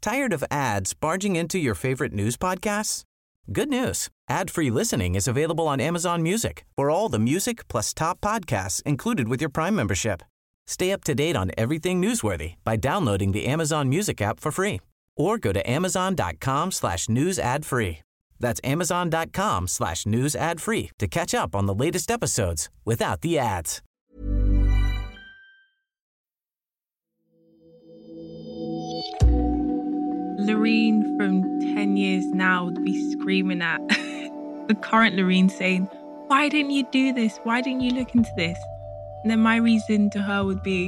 Tired of ads barging into your favorite news podcasts? Good news. Ad-free listening is available on Amazon Music for all the music plus top podcasts included with your Prime membership. Stay up to date on everything newsworthy by downloading the Amazon Music app for free or go to amazon.com/news ad free. That's amazon.com/news ad free to catch up on the latest episodes without the ads. Loreen from 10 years now would be screaming at the current Loreen saying, why didn't you do this? Why didn't you look into this? And then my reason to her would be,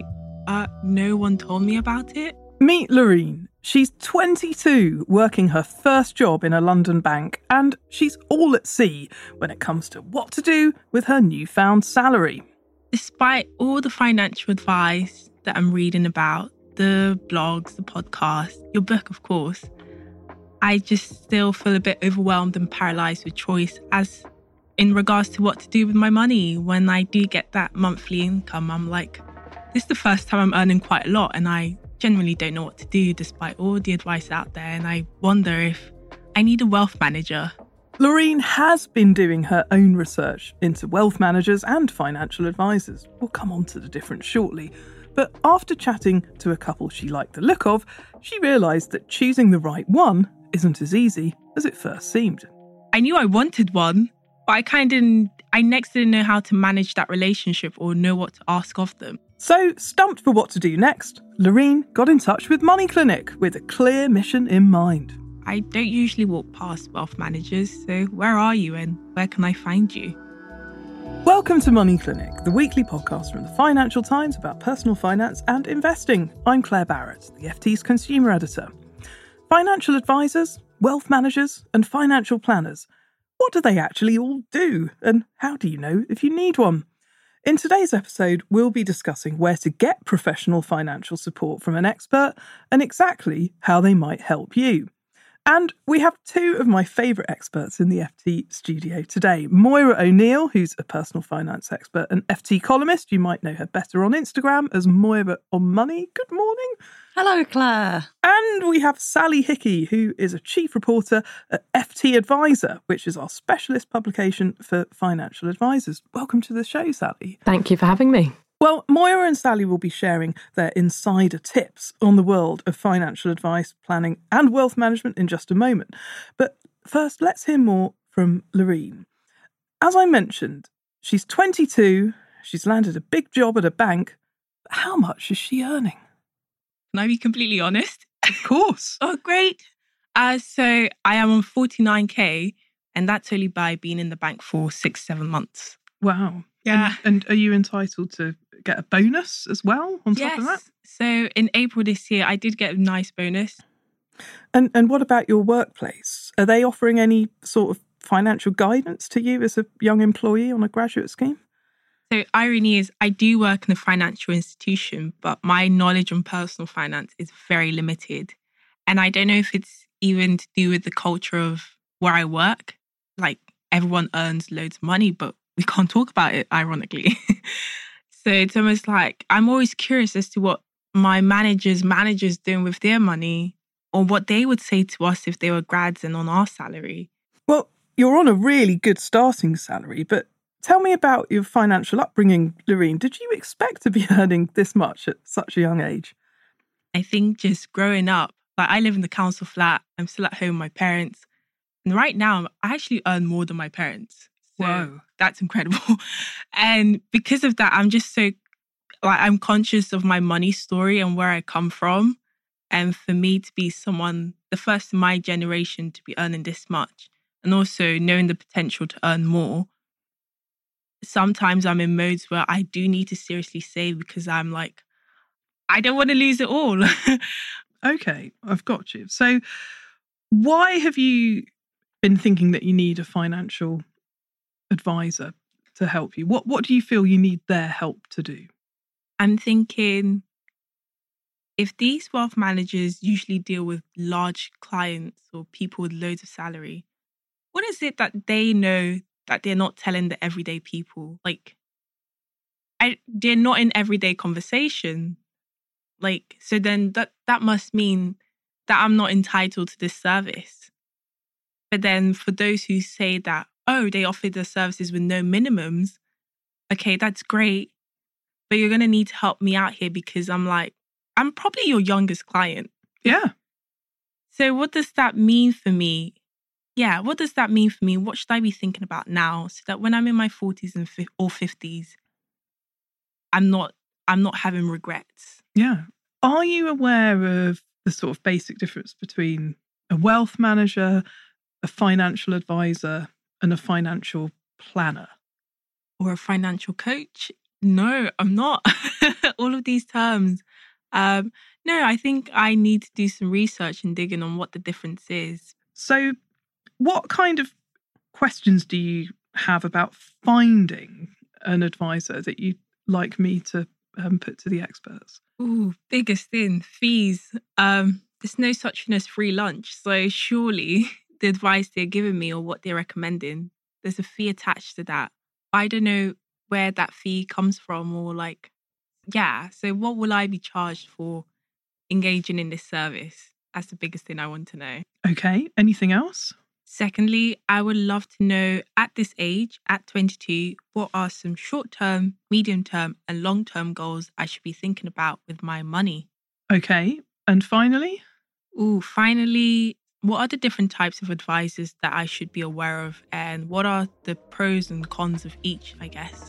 no one told me about it. Meet Loreen. She's 22, working her first job in a London bank, and she's all at sea when it comes to what to do with her newfound salary. Despite all the financial advice that I'm reading about, the blogs, the podcast, your book, of course, I just still feel a bit overwhelmed and paralysed with choice as in regards to what to do with my money. When I do get that monthly income, I'm like, this is the first time I'm earning quite a lot and I generally don't know what to do despite all the advice out there. And I wonder if I need a wealth manager. Loreen has been doing her own research into wealth managers and financial advisors. We'll come on to the difference shortly. But after chatting to a couple she liked the look of, she realised that choosing the right one isn't as easy as it first seemed. I knew I wanted one, but I didn't know how to manage that relationship or know what to ask of them. So, stumped for what to do next, Loreen got in touch with Money Clinic with a clear mission in mind. I don't usually walk past wealth managers, so where are you and where can I find you? Welcome to Money Clinic, the weekly podcast from the Financial Times about personal finance and investing. I'm Claire Barrett, the FT's consumer editor. Financial advisors, wealth managers, and financial planners. What do they actually all do? And how do you know if you need one? In today's episode, we'll be discussing where to get professional financial support from an expert and exactly how they might help you. And we have two of my favourite experts in the FT studio today. Moira O'Neill, who's a personal finance expert and FT columnist. You might know her better on Instagram as Moira on Money. Good morning. Hello, Claire. And we have Sally Hickey, who is a chief reporter at FT Advisor, which is our specialist publication for financial advisors. Welcome to the show, Sally. Thank you for having me. Well, Moira and Sally will be sharing their insider tips on the world of financial advice, planning and wealth management in just a moment. But first, let's hear more from Loreen. As I mentioned, she's 22, she's landed a big job at a bank. But how much is she earning? Can I be completely honest? Of course. Oh, great. So I am on 49k, and that's only by being in the bank for 6-7 months. Wow. Yeah. And are you entitled to get a bonus as well on top of that? So in April this year, I did get a nice bonus. And what about your workplace? Are they offering any sort of financial guidance to you as a young employee on a graduate scheme? So irony is I do work in a financial institution, but my knowledge on personal finance is very limited. And I don't know if it's even to do with the culture of where I work. Like everyone earns loads of money, but we can't talk about it, ironically. So it's almost like I'm always curious as to what my managers doing with their money or what they would say to us if they were grads and on our salary. Well, you're on a really good starting salary, but tell me about your financial upbringing, Loreen. Did you expect to be earning this much at such a young age? I think just growing up, like I live in the council flat, I'm still at home with my parents. And right now, I actually earn more than my parents. So Whoa. That's incredible. And because of that, I'm just so, I'm conscious of my money story and where I come from. And for me to be someone, the first in my generation to be earning this much, and also knowing the potential to earn more, sometimes I'm in modes where I do need to seriously save because I'm like, I don't want to lose it all. Okay, I've got you. So why have you been thinking that you need a financial advisor to help you? What do you feel you need their help to do? I'm thinking if these wealth managers usually deal with large clients or people with loads of salary, what is it that they know that they're not telling the everyday people? Like, they're not in everyday conversation. Like, so then that must mean that I'm not entitled to this service. But then for those who say that, oh, they offer the services with no minimums, okay, that's great. But you're going to need to help me out here because I'm probably your youngest client. Yeah. So what does that mean for me? Yeah, what does that mean for me? What should I be thinking about now so that when I'm in my 40s or 50s, I'm not having regrets? Yeah. Are you aware of the sort of basic difference between a wealth manager, a financial advisor, and a financial planner? Or a financial coach? No, I'm not. All of these terms. No, I think I need to do some research and digging on what the difference is. So what kind of questions do you have about finding an advisor that you'd like me to put to the experts? Ooh, biggest thing, fees. There's no such thing as free lunch. So surely the advice they're giving me or what they're recommending, there's a fee attached to that. I don't know where that fee comes from or so what will I be charged for engaging in this service? That's the biggest thing I want to know. Okay, anything else? Secondly, I would love to know at this age, at 22, what are some short-term, medium-term and long-term goals I should be thinking about with my money? Okay, and finally? Finally, what are the different types of advisors that I should be aware of and what are the pros and cons of each, I guess?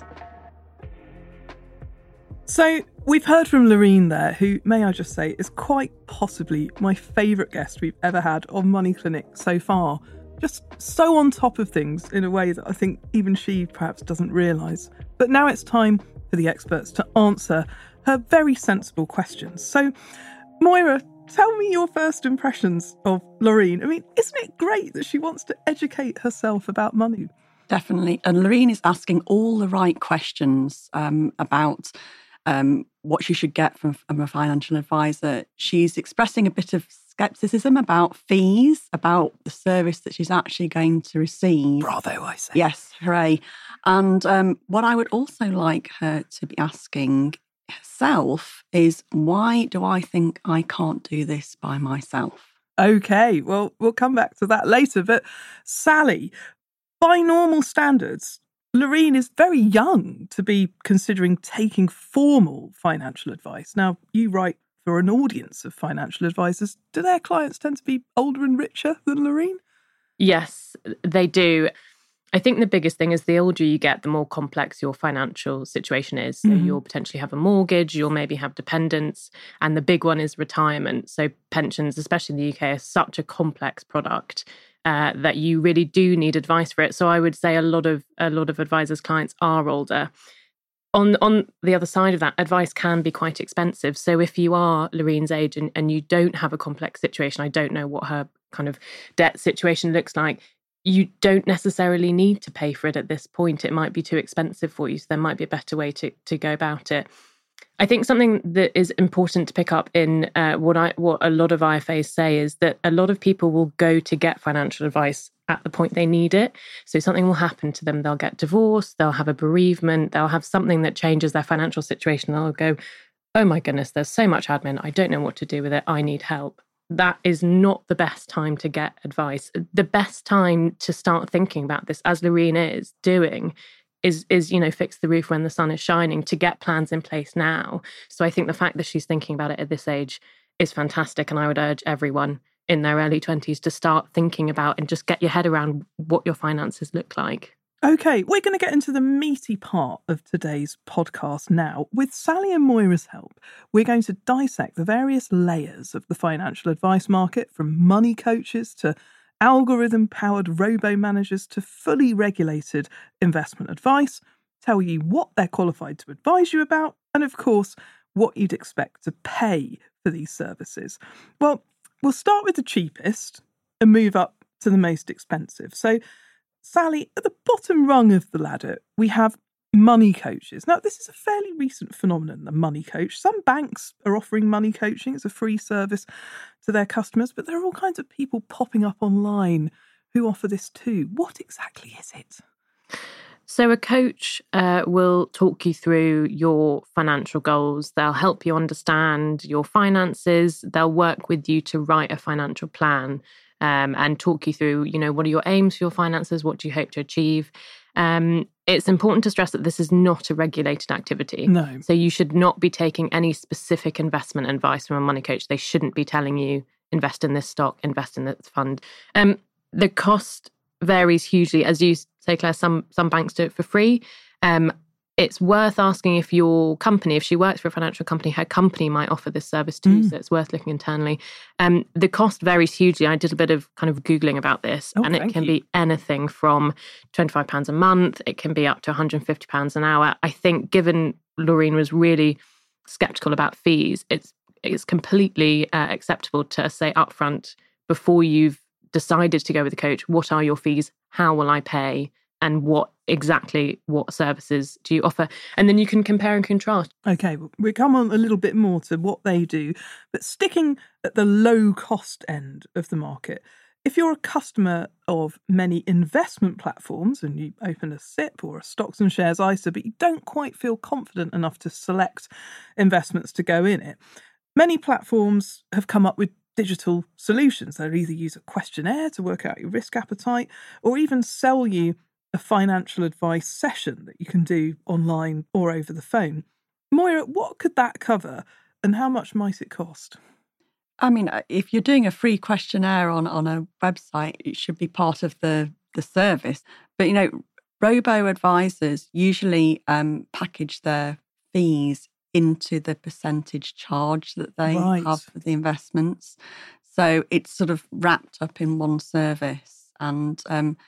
So we've heard from Loreen there, who, may I just say, is quite possibly my favourite guest we've ever had on Money Clinic so far. Just so on top of things in a way that I think even she perhaps doesn't realise. But now it's time for the experts to answer her very sensible questions. So, Moira, tell me your first impressions of Loreen. I mean, isn't it great that she wants to educate herself about money? Definitely. And Loreen is asking all the right questions about what she should get from a financial advisor. She's expressing a bit of scepticism about fees, about the service that she's actually going to receive. Bravo, I say. Yes, hooray. And what I would also like her to be asking herself is, why do I think I can't do this by myself? Okay, well, we'll come back to that later. But Sally, by normal standards, Loreen is very young to be considering taking formal financial advice. Now, you write for an audience of financial advisors. Do their clients tend to be older and richer than Loreen? Yes, they do. I think the biggest thing is the older you get, the more complex your financial situation is. So you'll potentially have a mortgage, you'll maybe have dependents, and the big one is retirement. So pensions, especially in the UK, are such a complex product that you really do need advice for it. So I would say a lot of advisors' clients are older. On the other side of that, advice can be quite expensive. So if you are Loreen's age and you don't have a complex situation, I don't know what her kind of debt situation looks like, you don't necessarily need to pay for it at this point. It might be too expensive for you. So there might be a better way to go about it. I think something that is important to pick up in what a lot of IFAs say is that a lot of people will go to get financial advice at the point they need it. So something will happen to them. They'll get divorced, they'll have a bereavement, they'll have something that changes their financial situation. They'll go, oh my goodness, there's so much admin. I don't know what to do with it. I need help. That is not the best time to get advice. The best time to start thinking about this, as Loreen is doing, is fix the roof when the sun is shining, to get plans in place now. So I think the fact that she's thinking about it at this age is fantastic. And I would urge everyone in their early 20s to start thinking about and just get your head around what your finances look like. Okay, we're going to get into the meaty part of today's podcast now. With Sally and Moira's help, we're going to dissect the various layers of the financial advice market, from money coaches to algorithm-powered robo-managers to fully regulated investment advice, tell you what they're qualified to advise you about, and of course, what you'd expect to pay for these services. Well, we'll start with the cheapest and move up to the most expensive. So, Sally, at the bottom rung of the ladder, we have money coaches. Now, this is a fairly recent phenomenon, the money coach. Some banks are offering money coaching as a free service to their customers, but there are all kinds of people popping up online who offer this too. What exactly is it? So a coach will talk you through your financial goals. They'll help you understand your finances. They'll work with you to write a financial plan and talk you through, what are your aims for your finances? What do you hope to achieve? It's important to stress that this is not a regulated activity. No. So you should not be taking any specific investment advice from a money coach. They shouldn't be telling you, invest in this stock, invest in this fund. The cost varies hugely. As you say, Claire, some banks do it for free. It's worth asking if your company, if she works for a financial company, her company might offer this service too. So it's worth looking internally. The cost varies hugely. I did a bit of kind of Googling about this, and it can be anything from £25 a month. It can be up to £150 an hour. I think given Laureen was really sceptical about fees, it's completely acceptable to say upfront before you've decided to go with a coach, what are your fees? How will I pay? And what services do you offer? And then you can compare and contrast. Okay, we'll come on a little bit more to what they do, but sticking at the low cost end of the market, if you're a customer of many investment platforms and you open a SIP or a stocks and shares ISA, but you don't quite feel confident enough to select investments to go in it, many platforms have come up with digital solutions. They'll either use a questionnaire to work out your risk appetite or even sell you a financial advice session that you can do online or over the phone. Moira, what could that cover and how much might it cost? I mean, if you're doing a free questionnaire on a website, it should be part of the service. But, robo-advisors usually package their fees into the percentage charge that they have for the investments. So it's sort of wrapped up in one service. And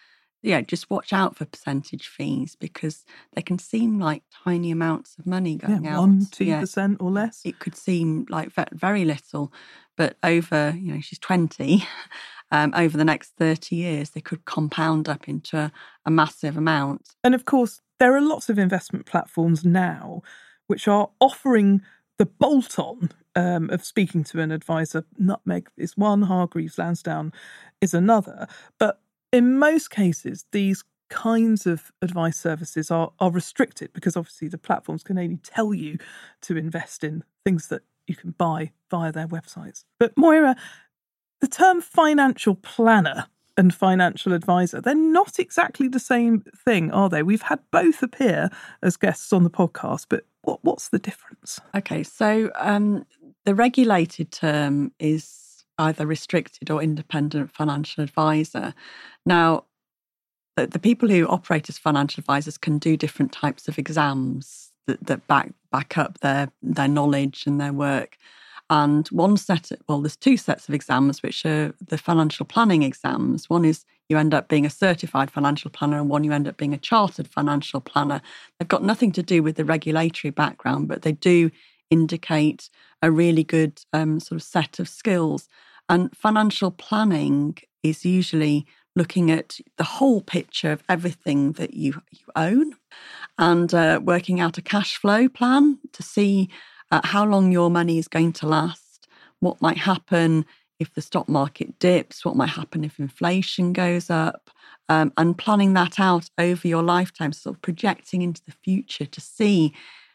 just watch out for percentage fees because they can seem like tiny amounts of money going out. 1-2% or less. It could seem like very little, but over, she's 20, over the next 30 years, they could compound up into a massive amount. And of course, there are lots of investment platforms now which are offering the bolt-on of speaking to an advisor. Nutmeg is one, Hargreaves Lansdown is another. But in most cases, these kinds of advice services are restricted because obviously the platforms can only tell you to invest in things that you can buy via their websites. But Moira, the term financial planner and financial advisor, they're not exactly the same thing, are they? We've had both appear as guests on the podcast, but what's the difference? Okay, so the regulated term is either restricted or independent financial advisor. Now, the people who operate as financial advisors can do different types of exams that back up their knowledge and their work. And there's two sets of exams, which are the financial planning exams. One is you end up being a certified financial planner and one you end up being a chartered financial planner. They've got nothing to do with the regulatory background, but they do indicate a really good sort of set of skills. And financial planning is usually looking at the whole picture of everything that you own and working out a cash flow plan to see how long your money is going to last, what might happen if the stock market dips, what might happen if inflation goes up, and planning that out over your lifetime, sort of projecting into the future to see,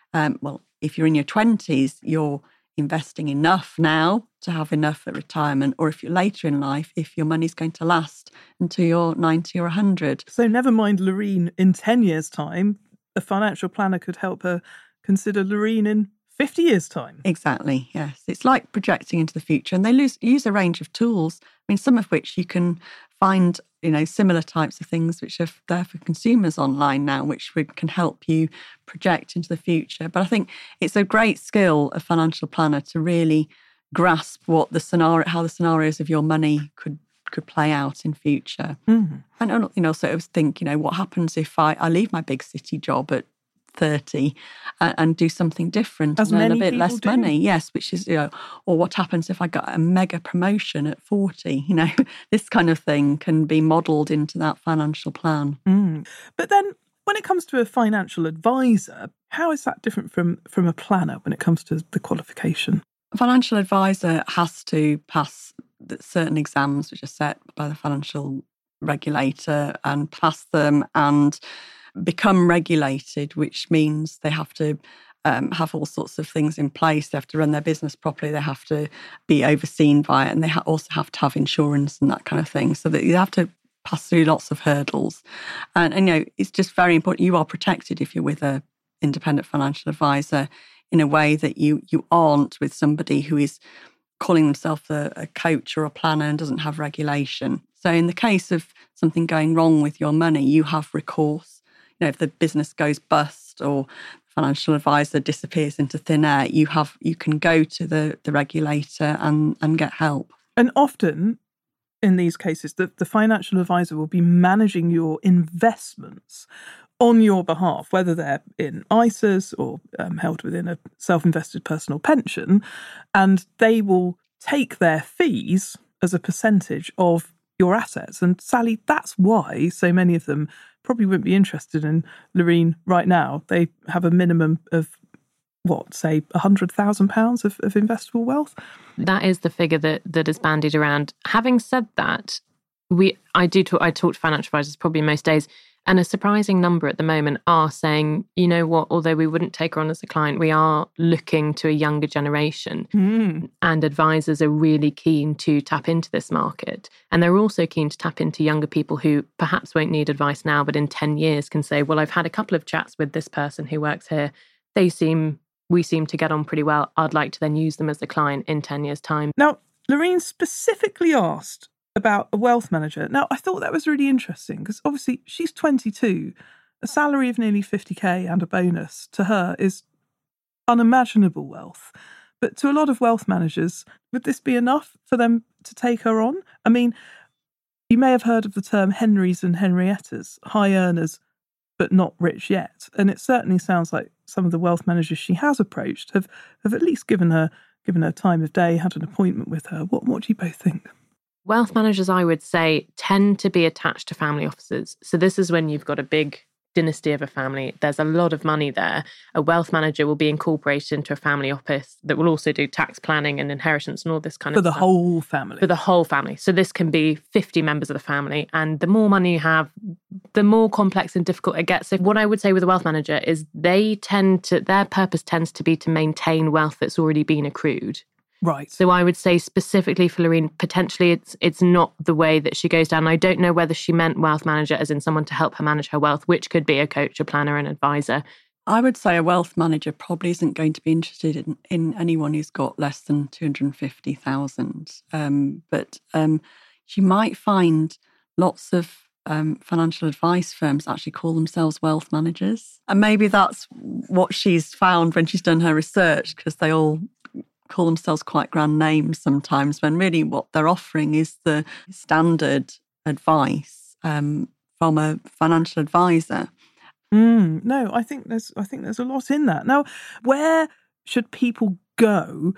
if you're in your 20s, you're investing enough now to have enough at retirement, or if you're later in life, if your money's going to last until you're 90 or 100. So never mind Laureen in 10 years' time, a financial planner could help her consider Laureen in 50 years' time. Exactly, yes. It's like projecting into the future. And they use a range of tools, some of which you can find, similar types of things which are there for consumers online now, which can help you project into the future. But I think it's a great skill, a financial planner, to really grasp how the scenarios of your money could play out in future. Mm-hmm. And also think, what happens if I leave my big city job at 30 and do something different and earn a bit less money. Yes, which is, or what happens if I got a mega promotion at 40? This kind of thing can be modelled into that financial plan. Mm. But then when it comes to a financial advisor, how is that different from a planner when it comes to the qualification? A financial advisor has to pass certain exams which are set by the financial regulator and pass them, and become regulated, which means they have to have all sorts of things in place. They have to run their business properly. They have to be overseen by it, and they also have to have insurance and that kind of thing. So that you have to pass through lots of hurdles. And it's just very important. You are protected if you're with an independent financial advisor in a way that you aren't with somebody who is calling themselves a coach or a planner and doesn't have regulation. So in the case of something going wrong with your money, you have recourse. If the business goes bust or financial advisor disappears into thin air, you can go to the regulator and get help. And often in these cases, the financial advisor will be managing your investments on your behalf, whether they're in ISAs or held within a self-invested personal pension, and they will take their fees as a percentage of your assets. And Sally, that's why so many of them probably wouldn't be interested in Loreen right now. They have a minimum of, say £100,000 of investable wealth? That is the figure that is bandied around. Having said that, I talk to financial advisors probably most days, and a surprising number at the moment are saying, you know what, although we wouldn't take her on as a client, we are looking to a younger generation. And advisors are really keen to tap into this market. And they're also keen to tap into younger people who perhaps won't need advice now, but in 10 years can say, well, I've had a couple of chats with this person who works here. We seem to get on pretty well. I'd like to then use them as a client in 10 years' time. Now, Loreen specifically asked about a wealth manager. Now, I thought that was really interesting because obviously she's 22. A salary of nearly 50k and a bonus to her is unimaginable wealth. But to a lot of wealth managers, would this be enough for them to take her on? I mean, you may have heard of the term Henrys and Henriettas, high earners but not rich yet. And it certainly sounds like some of the wealth managers she has approached have at least given her time of day, had an appointment with her. What do you both think? Wealth managers, I would say, tend to be attached to family offices. So this is when you've got a big dynasty of a family. There's a lot of money there. A wealth manager will be incorporated into a family office that will also do tax planning and inheritance and all this kind of stuff. For the whole family. For the whole family. So this can be 50 members of the family. And the more money you have, the more complex and difficult it gets. So what I would say with a wealth manager is their purpose tends to be to maintain wealth that's already been accrued. Right. So I would say specifically for Loreen, potentially it's not the way that she goes down. I don't know whether she meant wealth manager as in someone to help her manage her wealth, which could be a coach, a planner, an advisor. I would say a wealth manager probably isn't going to be interested in anyone who's got less than 250,000. But she might find lots of financial advice firms actually call themselves wealth managers. And maybe that's what she's found when she's done her research, because they all call themselves quite grand names sometimes, when really what they're offering is the standard advice from a financial advisor. No, I think there's a lot in that. Now, where should people go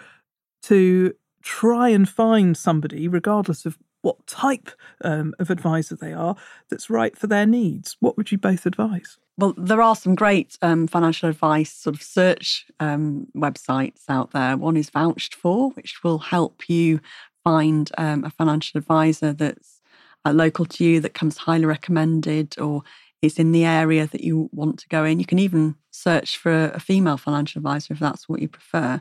to try and find somebody, regardless of what type of advisor they are, that's right for their needs? What would you both advise? Well, there are some great financial advice sort of search websites out there. One is Vouched For, which will help you find a financial advisor that's local to you, that comes highly recommended, or is in the area that you want to go in. You can even search for a female financial advisor if that's what you prefer.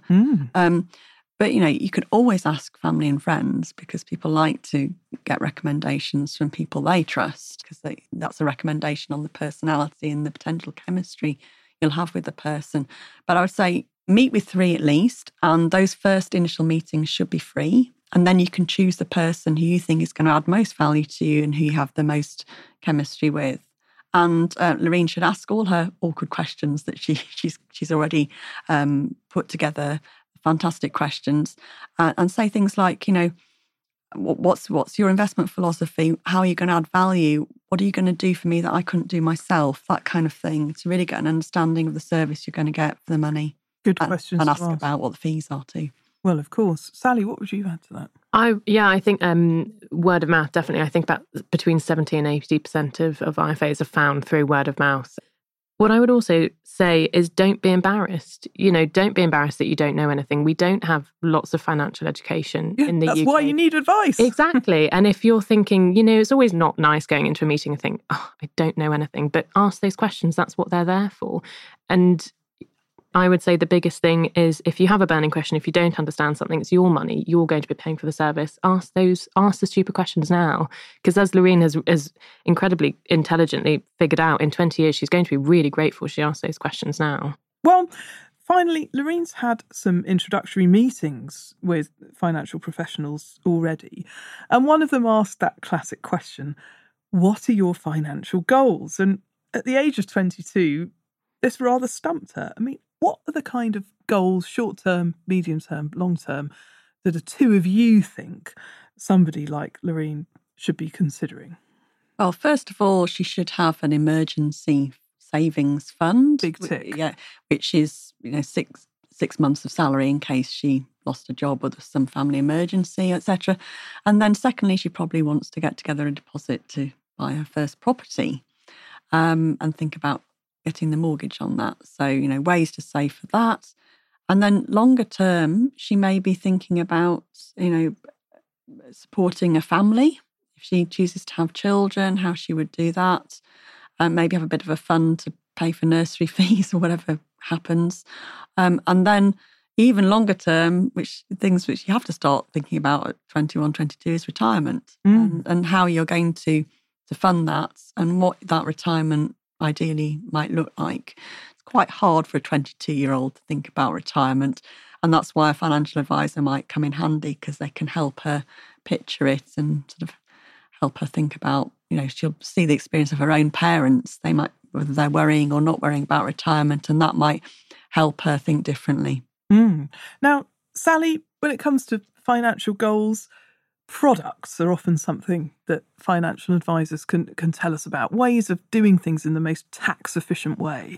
But, you can always ask family and friends, because people like to get recommendations from people they trust, because that's a recommendation on the personality and the potential chemistry you'll have with the person. But I would say meet with 3 at least, and those first initial meetings should be free. And then you can choose the person who you think is going to add most value to you and who you have the most chemistry with. And Loreen should ask all her awkward questions that she's already put together. Fantastic questions, and say things like, what's your investment philosophy? How are you going to add value? What are you going to do for me that I couldn't do myself? That kind of thing, to really get an understanding of the service you're going to get for the money. Good questions. And ask about what the fees are too. Well, of course. Sally, what would you add to that? I think word of mouth, definitely. I think about between 70 and 80% of IFAs are found through word of mouth. What I would also say is don't be embarrassed. Don't be embarrassed that you don't know anything. We don't have lots of financial education in the UK. That's why you need advice. Exactly. And if you're thinking, it's always not nice going into a meeting and think, oh, I don't know anything, but ask those questions. That's what they're there for. And I would say the biggest thing is if you have a burning question, if you don't understand something, it's your money, you're going to be paying for the service. Ask the stupid questions now. Because as Loreen has incredibly intelligently figured out, in 20 years, she's going to be really grateful she asked those questions now. Well, finally, Loreen's had some introductory meetings with financial professionals already. And one of them asked that classic question, what are your financial goals? And at the age of 22, this rather stumped her. I mean, what are the kind of goals, short-term, medium-term, long-term, that the two of you think somebody like Loreen should be considering? Well, first of all, she should have an emergency savings fund. Big tick. Yeah, which is, 6 months of salary in case she lost a job or there's some family emergency, etc. And then secondly, she probably wants to get together a deposit to buy her first property and think about getting the mortgage on that. So, ways to save for that. And then longer term, she may be thinking about, supporting a family. If she chooses to have children, how she would do that. Maybe have a bit of a fund to pay for nursery fees or whatever happens. And then even longer term, things which you have to start thinking about at 21, 22 is retirement and how you're going to fund that and what that retirement ideally might look like. It's quite hard for a 22-year-old to think about retirement, and that's why a financial advisor might come in handy, because they can help her picture it and sort of help her think about, she'll see the experience of her own parents. They might, whether they're worrying or not worrying about retirement, and that might help her think differently. Now, Sally, when it comes to financial goals, products are often something that financial advisors can tell us about, ways of doing things in the most tax-efficient way.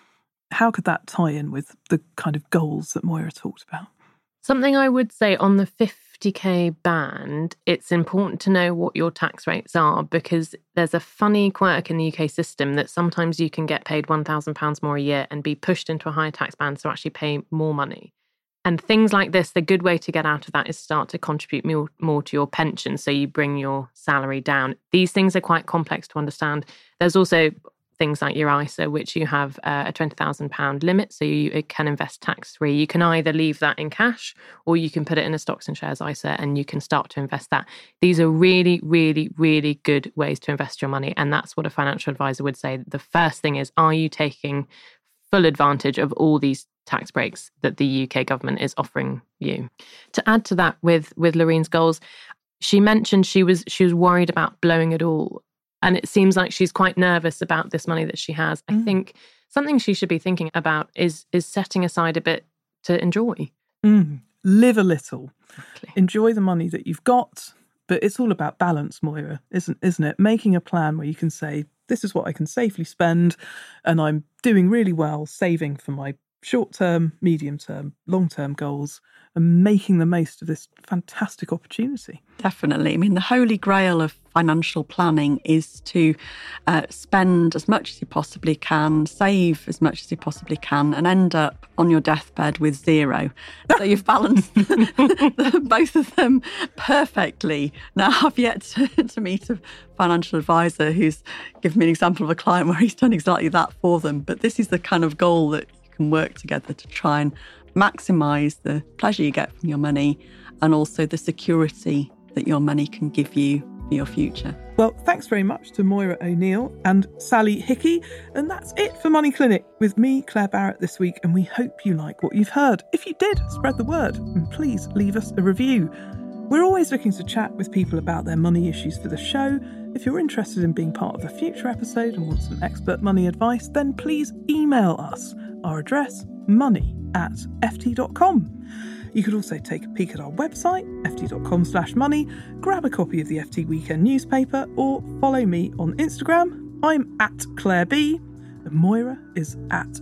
How could that tie in with the kind of goals that Moira talked about? Something I would say on the 50k band, it's important to know what your tax rates are, because there's a funny quirk in the UK system that sometimes you can get paid £1,000 more a year and be pushed into a higher tax band, so actually pay more money. And things like this, the good way to get out of that is start to contribute more to your pension, so you bring your salary down. These things are quite complex to understand. There's also things like your ISA, which you have a £20,000 limit, so you can invest tax-free. You can either leave that in cash or you can put it in a stocks and shares ISA and you can start to invest that. These are really, really, really good ways to invest your money. And that's what a financial advisor would say. The first thing is, are you taking full advantage of all these tax breaks that the UK government is offering you? To add to that with Loreen's goals, she mentioned she was worried about blowing it all. And it seems like she's quite nervous about this money that she has. I think something she should be thinking about is setting aside a bit to enjoy. Live a little. Exactly. Enjoy the money that you've got. But it's all about balance, Moira, isn't it? Making a plan where you can say, this is what I can safely spend, and I'm doing really well saving for my short-term, medium-term, long-term goals, and making the most of this fantastic opportunity. Definitely. I mean, the holy grail of financial planning is to spend as much as you possibly can, save as much as you possibly can, and end up on your deathbed with zero. So you've balanced both of them perfectly. Now, I've yet to meet a financial advisor who's given me an example of a client where he's done exactly that for them. But this is the kind of goal that you can work together to try and maximise the pleasure you get from your money and also the security that your money can give you for your future. Well, thanks very much to Moira O'Neill and Sally Hickey. And that's it for Money Clinic with me, Claire Barrett, this week. And we hope you like what you've heard. If you did, spread the word and please leave us a review. We're always looking to chat with people about their money issues for the show. If you're interested in being part of a future episode and want some expert money advice, then please email us. Our address, money@ft.com. You could also take a peek at our website, ft.com/money, grab a copy of the FT Weekend newspaper, or follow me on Instagram. I'm @ClaireB, and Moira is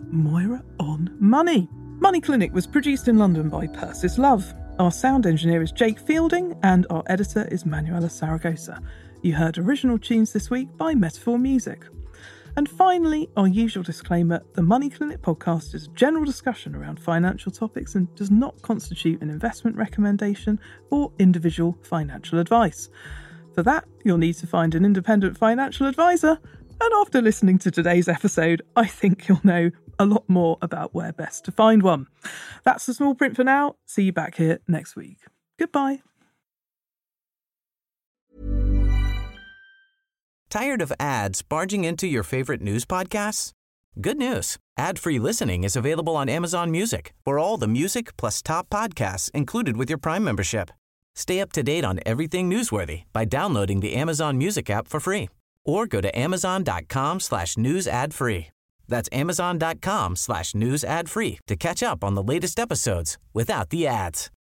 @MoiraOnMoney. Money Clinic was produced in London by Persis Love. Our sound engineer is Jake Fielding, and our editor is Manuela Saragosa. You heard original tunes this week by Metaphor Music. And finally, our usual disclaimer, the Money Clinic podcast is a general discussion around financial topics and does not constitute an investment recommendation or individual financial advice. For that, you'll need to find an independent financial advisor. And after listening to today's episode, I think you'll know a lot more about where best to find one. That's the small print for now. See you back here next week. Goodbye. Tired of ads barging into your favorite news podcasts? Good news. Ad-free listening is available on Amazon Music for all the music plus top podcasts included with your Prime membership. Stay up to date on everything newsworthy by downloading the Amazon Music app for free or go to amazon.com/news ad free. That's amazon.com/news ad free to catch up on the latest episodes without the ads.